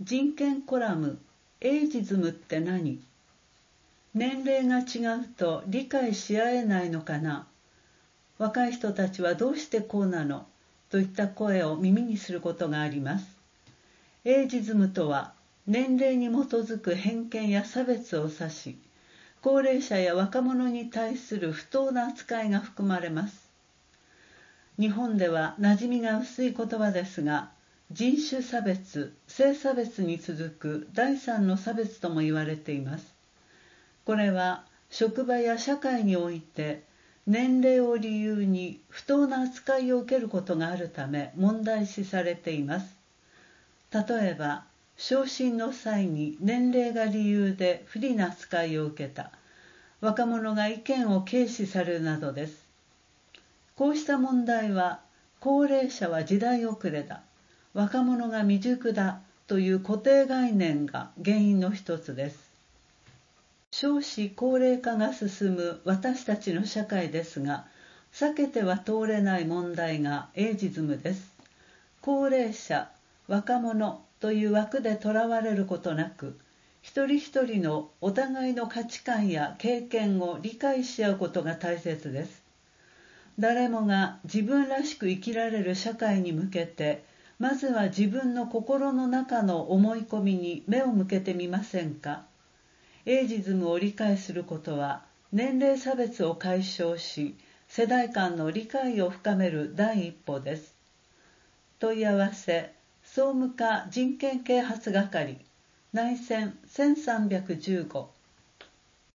人権コラムエイジズムって何？年齢が違うと理解し合えないのかな？若い人たちはどうしてこうなの？といった声を耳にすることがあります。エイジズムとは年齢に基づく偏見や差別を指し、高齢者や若者に対する不当な扱いが含まれます。日本では馴染みが薄い言葉ですが、人種差別、性差別に続く第三の差別とも言われています。これは職場や社会において年齢を理由に不当な扱いを受けることがあるため問題視されています。例えば、昇進の際に年齢が理由で不利な扱いを受けた、若者が意見を軽視されるなどです。こうした問題は、高齢者は時代遅れだ、若者が未熟だという固定概念が原因の一つです。少子高齢化が進む私たちの社会ですが、避けては通れない問題がエイジズムです。高齢者、若者という枠でとらわれることなく、一人一人のお互いの価値観や経験を理解し合うことが大切です。誰もが自分らしく生きられる社会に向けて、まずは自分の心の中の思い込みに目を向けてみませんか？エイジズムを理解することは、年齢差別を解消し、世代間の理解を深める第一歩です。問い合わせ、総務課人権啓発係、内線1315